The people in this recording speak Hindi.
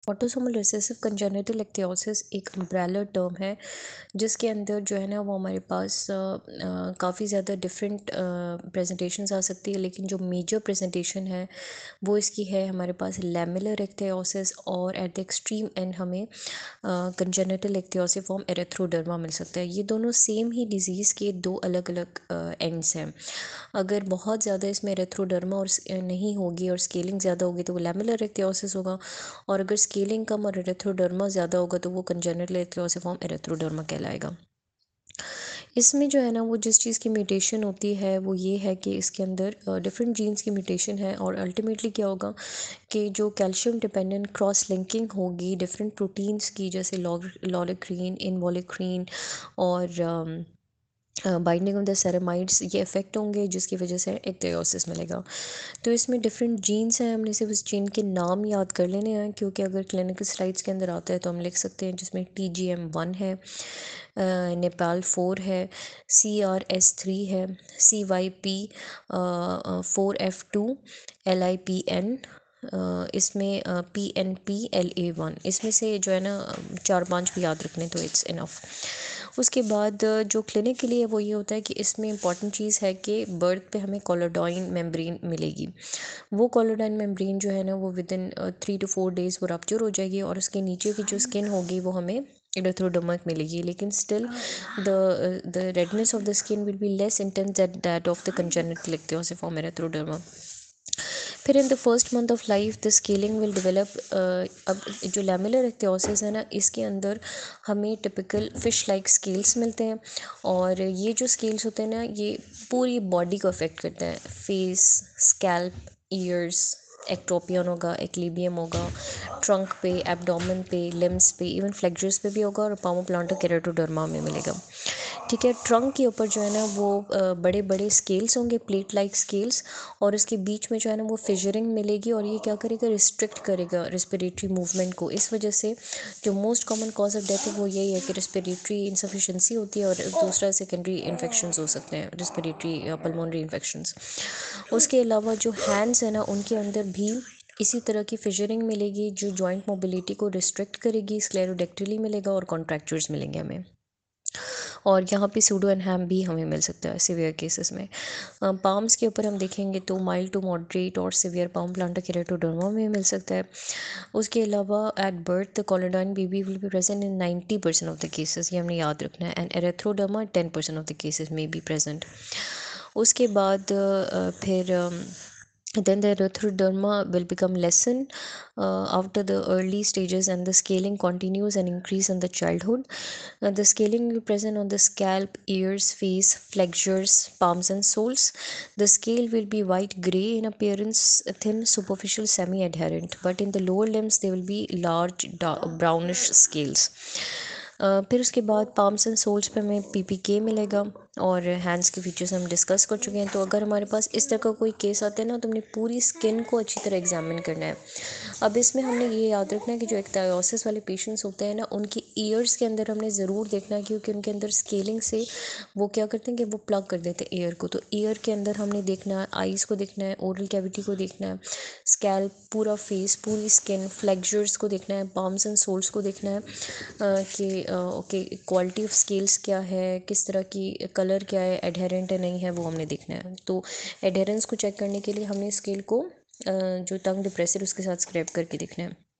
ऑटोसोमल रिसेसिव कंजेनिटल इक्तियोसिस एक अम्ब्रेला टर्म है जिसके अंदर जो है ना वो हमारे पास काफ़ी ज़्यादा डिफरेंट प्रेजेंटेशंस आ सकती है, लेकिन जो मेजर प्रेजेंटेशन है वो इसकी है हमारे पास लैमेलर इक्तियोसिस, और एट द एक्सट्रीम एंड हमें कंजेनिटल इक्तियोसिफॉर्म एरिथ्रोडर्मा मिल सकता है। ये दोनों सेम ही डिज़ीज़ के दो अलग अलग एंड्स हैं। अगर बहुत ज़्यादा इसमें एरिथ्रोडर्मा और नहीं होगी और स्केलिंग ज़्यादा होगी तो वो लैमेलर इक्तियोसिस होगा, और अगर स्केलिंग कम और एरिथ्रोडर्मा ज़्यादा होगा तो वो कंजेनिटल इक्तियोसिफॉर्म एरिथ्रोडर्मा कहलाएगा। इसमें जो है ना वो जिस चीज़ की म्यूटेशन होती है वो ये है कि इसके अंदर डिफरेंट जीन्स की म्यूटेशन है, और अल्टीमेटली क्या होगा कि जो कैल्शियम डिपेंडेंट क्रॉस लिंकिंग होगी डिफरेंट प्रोटीन्स की, जैसे लॉलिक्रीन, इनवॉलिक्रीन और बाइंडिंग ऑफ द सेरेमाइड्स, ये इफेक्ट होंगे जिसकी वजह से इक्तियोसिस मिलेगा। तो इसमें डिफरेंट जीन्स हैं, हमने सिर्फ उस जीन के नाम याद कर लेने हैं, क्योंकि अगर क्लिनिकल स्लाइड्स के अंदर आता है तो हम लिख सकते हैं, जिसमें TGM1 है, नेपाल 4 है, CRS3 है, CYP4F2, LIPN, इसमें PNPLA1, इसमें से जो है ना 4-5 भी याद रखने तो इट्स इनफ। उसके बाद जो क्लिनिक के लिए वो ये होता है कि इसमें इंपॉर्टेंट चीज़ है कि बर्थ पे हमें कोलोडॉइन मेम्ब्रेन मिलेगी। वो कोलोडॉइन मेम्ब्रेन जो है ना वो विद इन 3 to 4 डेज़ वो रप्चर हो जाएगी, और उसके नीचे की जो स्किन होगी वो हमें एरिथ्रोडर्मा मिलेगी, लेकिन still the redness of the skin will be less intense that of the congenital ichthyosiform erythroderma. फिर in the first month of life the scaling will develop. अब जो लैमेलर इक्तियोसिस है ना, इसके अंदर हमें टिपिकल फिश लाइक स्केल्स मिलते हैं, और ये जो स्केल्स होते हैं ना ये पूरी बॉडी को अफेक्ट करते हैं। फेस, स्कैल्प, ईयर्स, एक्टोपियन होगा, एक्लीबियम होगा, ट्रंक पे, एब्डोमेन पे, लिम्स पे, इवन फ्लेक्जर्स पे भी होगा, और पामोप्लांटा केराटोडर्मा में मिलेगा। ठीक है, ट्रंक के ऊपर जो है ना वो बड़े बड़े स्केल्स होंगे, प्लेट लाइक स्केल्स, और उसके बीच में जो है ना वो फिजरिंग मिलेगी, और ये क्या करेगा, रिस्ट्रिक्ट करेगा रेस्पिरेटरी मूवमेंट को। इस वजह से जो most common cause of death है वो यही है कि रेस्पिरेटरी इंसफिशेंसी होती है, और दूसरा सेकेंडरी इन्फेक्शंस हो सकते हैं, रेस्पिरेटरी पल्मोनरी इन्फेक्शंस। उसके अलावा जो हैंड्स है ना उनके अंदर भी इसी तरह की फिजरिंग मिलेगी जो जॉइंट मोबिलिटी को रिस्ट्रिक्ट करेगी, स्क्लेरोडेक्टिली मिलेगा, और कॉन्ट्रैक्चर्स मिलेंगे हमें। और यहाँ पे सूडो एनहैम भी हमें मिल सकता है सिवियर केसेस में। पाम्स के ऊपर हम देखेंगे तो माइल्ड टू मॉडरेट और सिवियर पाम प्लांटा केराटोडर्मा में मिल सकता है। उसके अलावा at birth the collodion baby will be present in 90% of the cases, ये हमने याद रखना है, and erythroderma 10% of the cases में बी प्रेजेंट। उसके बाद फिर then the erythroderma will become lessen after the early stages, and the scaling continues and increase in the childhood. The scaling will be present on the scalp, ears, face, flexures, palms and soles. The scale will be white gray in appearance, thin, superficial, semi-adherent, but in the lower limbs there will be large brownish scales. फिर उसके बाद पाम्स एंड सोल्स पे हमें PPK मिलेगा, और हैंड्स के फीचर्स हम डिस्कस कर चुके हैं। तो अगर हमारे पास इस तरह का कोई केस आता है ना तो हमने पूरी स्किन को अच्छी तरह एग्जामिन करना है। अब इसमें हमने ये याद रखना है कि जो इक्तियोसिस वाले पेशेंट्स होते हैं ना उनकी ईयर्स के अंदर हमने ज़रूर देखना है, क्योंकि उनके अंदर स्केलिंग से वो क्या करते हैं कि वो प्लग कर देते हैं ईयर को। तो ईयर के अंदर हमने देखना है, आईज़ को देखना है, ओरल कैविटी को देखना है, स्कैल्प, पूरा फेस, पूरी स्किन, फ्लेक्जर्स को देखना है, पाम्स एंड सोल्स को देखना है कि ओके क्वालिटी ऑफ स्केल्स क्या है, किस तरह की कलर क्या है, एडहेरेंट है नहीं है, वो हमने देखना है। तो एडहेरेंस को चेक करने के लिए हमने स्केल को जो टंग डिप्रेसर उसके साथ स्क्रैप करके देखना है।